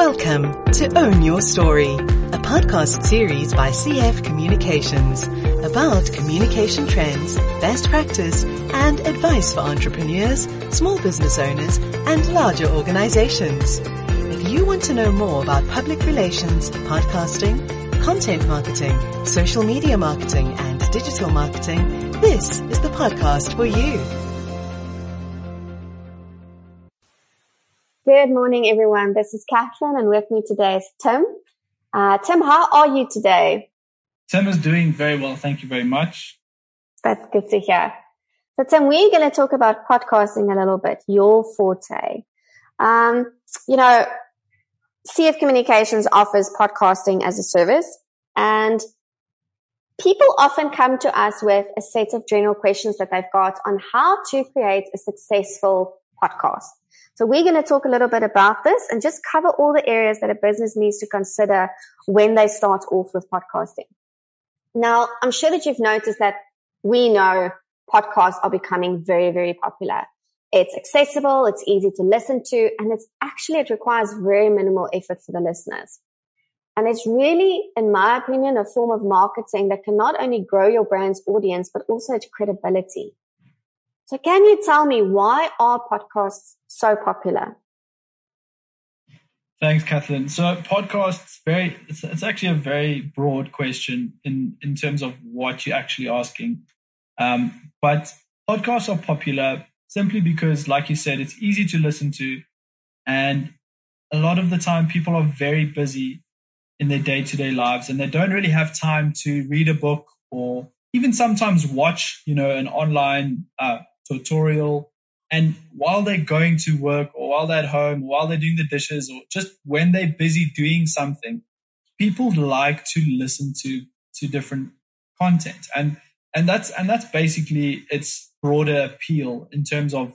Welcome to Own Your Story, a podcast series by CF Communications about communication trends, best practice, and advice for entrepreneurs, small business owners, and larger organizations. If you want to know more about public relations, podcasting, content marketing, social media marketing, and digital marketing, this is the podcast for you. Good morning, everyone. This is Catherine, and with me today is Tim. Tim, how are you today? Tim is doing very well. Thank you very much. That's good to hear. So, Tim, we're going to talk about podcasting a little bit, your forte. CF Communications offers podcasting as a service, and people often come to us with a set of general questions that they've got on how to create a successful podcast. So we're going to talk a little bit about this and just cover all the areas that a business needs to consider when they start off with podcasting. Now, I'm sure that you've noticed that we know podcasts are becoming very, very popular. It's accessible, it's easy to listen to, and it requires very minimal effort for the listeners. And it's really, in my opinion, a form of marketing that can not only grow your brand's audience, but also its credibility. So can you tell me, why are podcasts so popular? Thanks, Kathleen. So podcasts, it's actually a very broad question in terms of what you're actually asking. But podcasts are popular simply because, like you said, it's easy to listen to. And a lot of the time people are very busy in their day-to-day lives and they don't really have time to read a book or even sometimes watch, an online tutorial. And while they're going to work or while they're at home, or while they're doing the dishes, or just when they're busy doing something, people like to listen to different content. And that's basically its broader appeal in terms of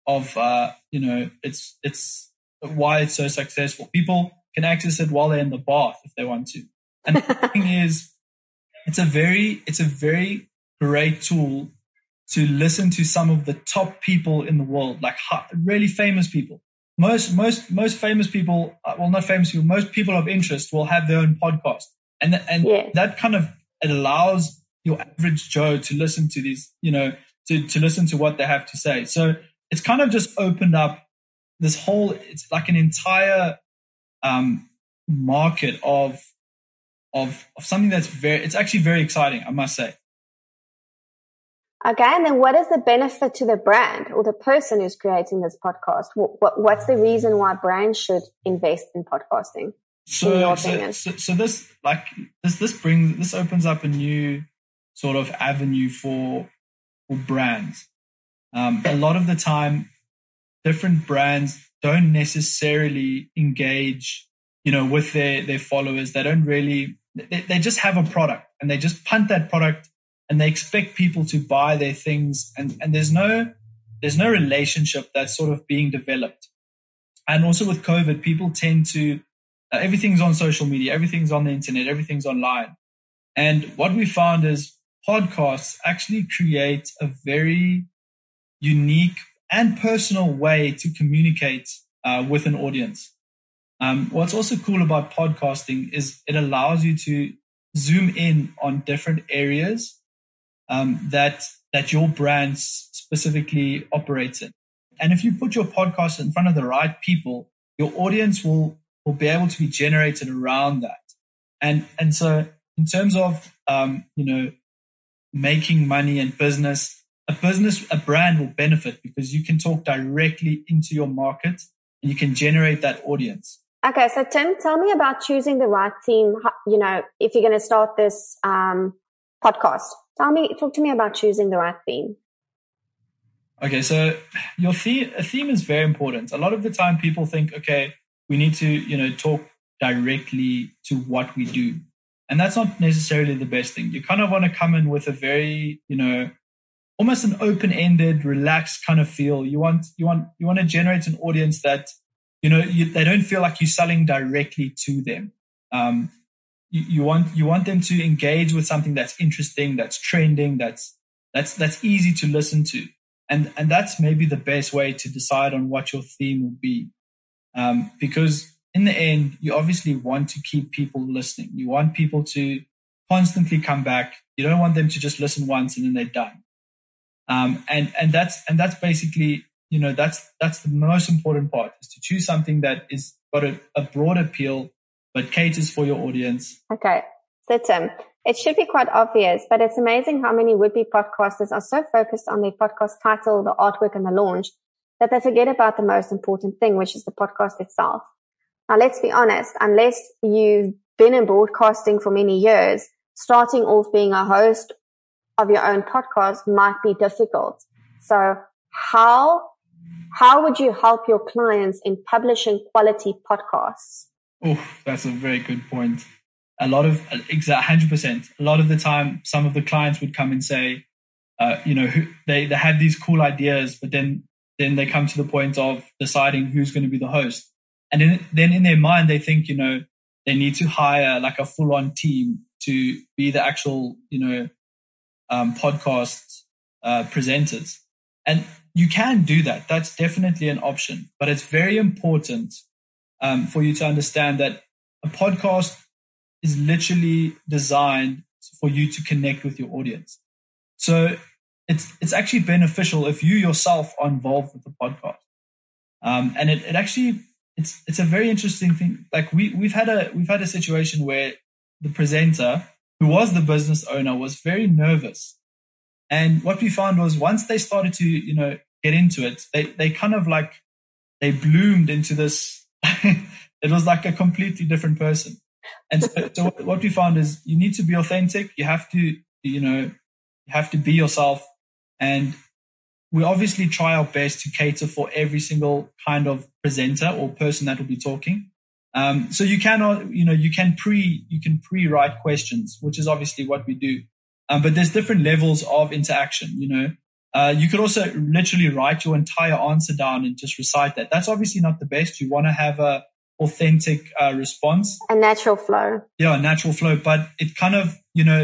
it's why it's so successful. People can access it while they're in the bath if they want to. And the thing is, it's a very great tool to listen to some of the top people in the world, like really famous people. Most famous people, not famous people, most people of interest will have their own podcast. And that kind of, it allows your average Joe to listen to these, to listen to what they have to say. So it's kind of just opened up this whole, it's like an entire market of something that's it's actually very exciting, I must say. Okay, and then what is the benefit to the brand or the person who's creating this podcast? What's the reason why brands should invest in podcasting? In your opinion? So this opens up a new sort of avenue for brands. A lot of the time, different brands don't necessarily engage, with their followers. They don't really. They just have a product and they just punt that product. And they expect people to buy their things, and there's no relationship that's sort of being developed. And also with COVID, people tend to everything's on social media, everything's on the internet, everything's online. And what we found is podcasts actually create a very unique and personal way to communicate with an audience. What's also cool about podcasting is it allows you to zoom in on different areas that your brand specifically operates in. And if you put your podcast in front of the right people, your audience will be able to be generated around that. And so in terms of, making money and business, a brand will benefit because you can talk directly into your market and you can generate that audience. Okay. So Tim, tell me about choosing the right theme. If you're going to start this, podcast, talk to me about choosing the right theme. Okay, so a theme is very important. A lot of the time people think, okay, we need to, talk directly to what we do. And that's not necessarily the best thing. You kind of want to come in with a very, almost an open-ended, relaxed kind of feel. You want to generate an audience that, they don't feel like you're selling directly to them. You want them to engage with something that's interesting, that's trending, that's easy to listen to. And that's maybe the best way to decide on what your theme will be. Because in the end, you obviously want to keep people listening. You want people to constantly come back. You don't want them to just listen once and then they're done. And that's basically, that's the most important part, is to choose something that is got a broad appeal, but caters for your audience. Okay. So Tim, it should be quite obvious, but it's amazing how many would-be podcasters are so focused on their podcast title, the artwork, and the launch that they forget about the most important thing, which is the podcast itself. Now, let's be honest, unless you've been in broadcasting for many years, starting off being a host of your own podcast might be difficult. So how would you help your clients in publishing quality podcasts? Oh, that's a very good point. 100%. A lot of the time, some of the clients would come and say, they have these cool ideas, but then they come to the point of deciding who's going to be the host. And then in their mind, they think, they need to hire like a full-on team to be the actual, podcast presenters. And you can do that. That's definitely an option. But it's very important for you to understand that a podcast is literally designed for you to connect with your audience. So it's actually beneficial if you yourself are involved with the podcast. And it actually, it's a very interesting thing. Like we've had a situation where the presenter, who was the business owner, was very nervous. And what we found was once they started to, get into it, they kind of like, they bloomed into this, it was like a completely different person. And so what we found is you need to be authentic. You have to, you have to be yourself. And we obviously try our best to cater for every single kind of presenter or person that will be talking. So you cannot, you can pre-write questions, which is obviously what we do. But there's different levels of interaction, you could also literally write your entire answer down and just recite that. That's obviously not the best. You want to have a authentic response. A natural flow. Yeah, natural flow. But it kind of,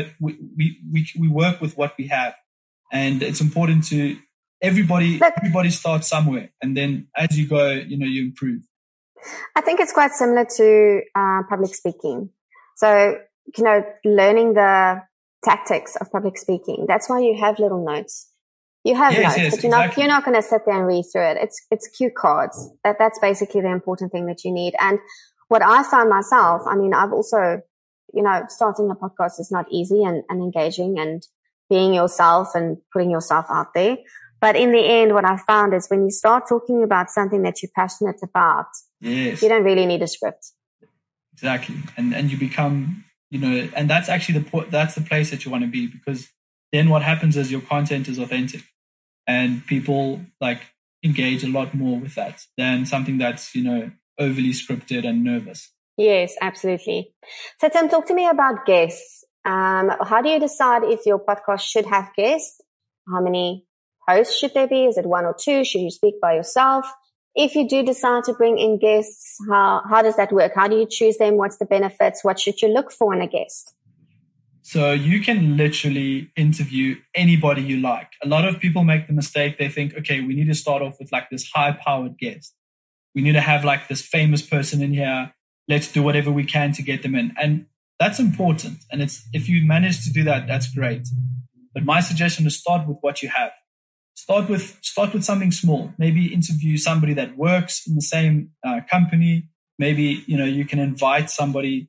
we work with what we have. And it's important to everybody starts somewhere. And then as you go, you improve. I think it's quite similar to public speaking. So, learning the tactics of public speaking. That's why you have little notes. You have notes, but you're not going to sit there and read through it. It's cue cards. That's basically the important thing that you need. And what I found myself, I've also, starting a podcast is not easy and engaging and being yourself and putting yourself out there. But in the end, what I found is when you start talking about something that you're passionate about, you don't really need a script. Exactly. And you become, and that's actually that's the place that you want to be, because then what happens is your content is authentic and people engage a lot more with that than something that's, overly scripted and nervous. Yes, absolutely. So Tim, talk to me about guests. How do you decide if your podcast should have guests? How many hosts should there be? Is it one or two? Should you speak by yourself? If you do decide to bring in guests, how does that work? How do you choose them? What's the benefits? What should you look for in a guest? So you can literally interview anybody you like. A lot of people make the mistake. They think, okay, we need to start off with this high-powered guest. We need to have this famous person in here. Let's do whatever we can to get them in. And that's important. And if you manage to do that, that's great. But my suggestion is start with what you have. Start with something small. Maybe interview somebody that works in the same company. Maybe, you can invite somebody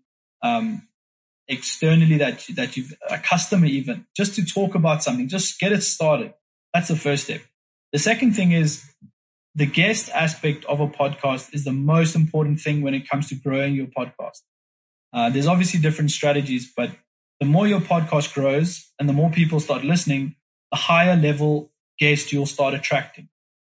externally that you've a customer even, just to talk about something, just get it started. That's the first step. The second thing is the guest aspect of a podcast is the most important thing when it comes to growing your podcast. There's obviously different strategies, but the more your podcast grows and the more people start listening, the higher level guest you'll start attracting.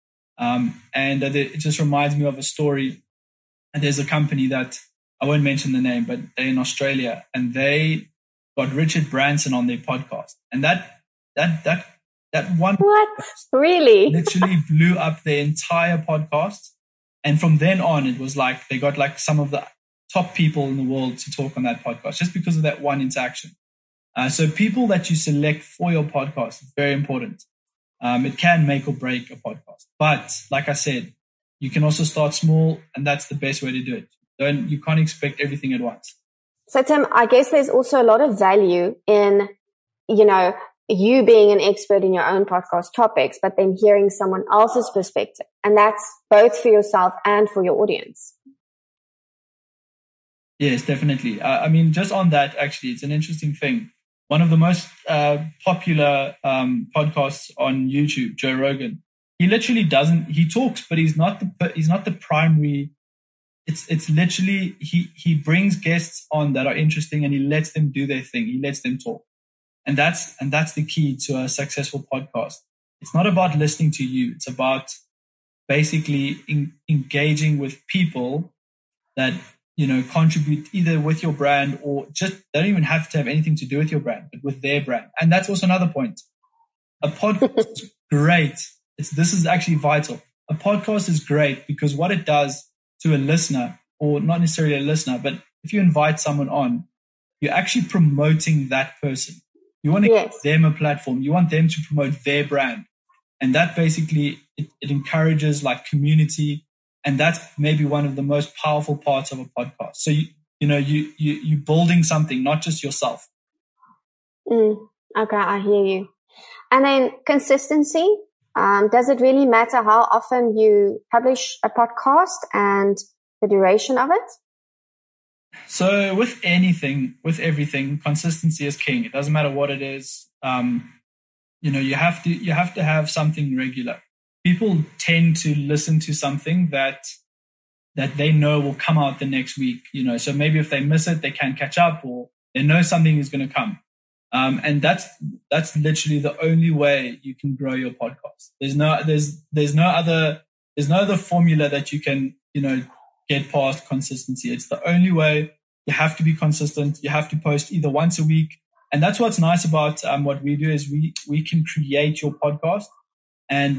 And it just reminds me of a story. And there's a company that I won't mention the name, but they're in Australia and they got Richard Branson on their podcast. And that one what really literally blew up their entire podcast. And from then on, it was they got some of the top people in the world to talk on that podcast just because of that one interaction. So people that you select for your podcast is very important. It can make or break a podcast. But like I said, you can also start small, and that's the best way to do it. You can't expect everything at once. So Tim, I guess there's also a lot of value in, you being an expert in your own podcast topics, but then hearing someone else's perspective. And that's both for yourself and for your audience. Yes, definitely. Just on that, actually, it's an interesting thing. One of the most popular podcasts on YouTube, Joe Rogan, he literally he talks, but he's not the primary. It's literally, he brings guests on that are interesting and he lets them do their thing. He lets them talk. And that's the key to a successful podcast. It's not about listening to you. It's about basically engaging with people that, contribute either with your brand or just, they don't even have to have anything to do with your brand, but with their brand. And that's also another point. A podcast is great. This is actually vital. A podcast is great because what it does to a listener, or not necessarily a listener, but if you invite someone on, you're actually promoting that person. You want to give them a platform. You want them to promote their brand. And that basically, it encourages like community. And that's maybe one of the most powerful parts of a podcast. So, you're building something, not just yourself. Okay, I hear you. And then consistency. Does it really matter how often you publish a podcast and the duration of it? So with everything, consistency is king. It doesn't matter what it is. You have to have something regular. People tend to listen to something that they know will come out the next week. So maybe if they miss it, they can catch up, or they know something is going to come. And that's literally the only way you can grow your podcast. There's no other formula that you can, get past consistency. It's the only way. You have to be consistent. You have to post either once a week. And that's what's nice about what we do is we can create your podcast, and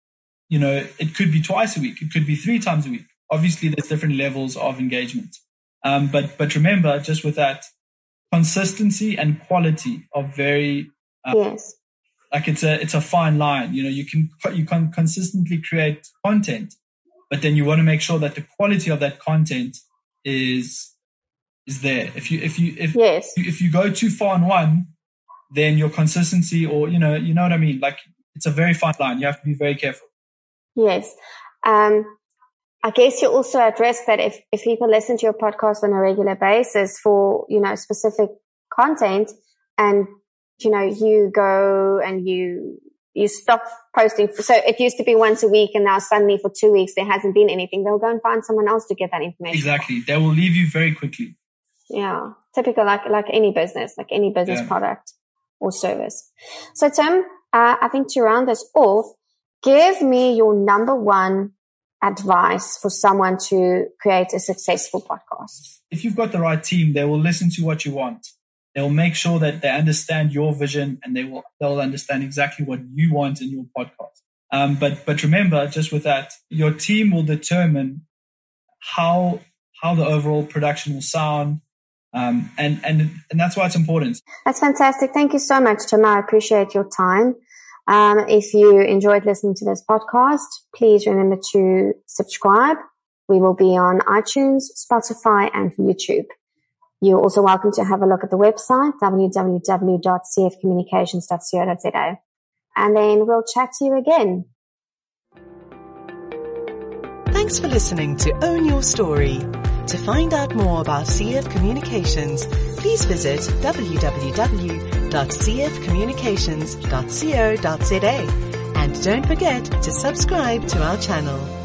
it could be twice a week. It could be 3 times a week. Obviously there's different levels of engagement. But remember, just with that, consistency and quality are very, like it's a fine line. You can consistently create content, but then you want to make sure that the quality of that content is there. If you go too far on one, then your consistency, or you know what I mean. Like it's a very fine line. You have to be very careful. Yes. I guess you're also at risk that if people listen to your podcast on a regular basis for, specific content, and, you go and you stop posting. So it used to be once a week, and now suddenly for 2 weeks, there hasn't been anything. They'll go and find someone else to get that information. Exactly. They will leave you very quickly. Yeah. Typical, like any business, product or service. So Tim, I think to round this off, give me your number one advice for someone to create a successful podcast. If you've got the right team, they will listen to what you want. They'll make sure that they understand your vision, and they'll understand exactly what you want in your podcast. But remember, just with that, your team will determine how the overall production will sound. And that's why it's important. That's fantastic. Thank you so much, Tim. I appreciate your time. If you enjoyed listening to this podcast, please remember to subscribe. We will be on iTunes, Spotify, and YouTube. You're also welcome to have a look at the website, www.cfcommunications.co.za. And then we'll chat to you again. Thanks for listening to Own Your Story. To find out more about CF Communications, please visit www.cfcommunications.co.za, and don't forget to subscribe to our channel.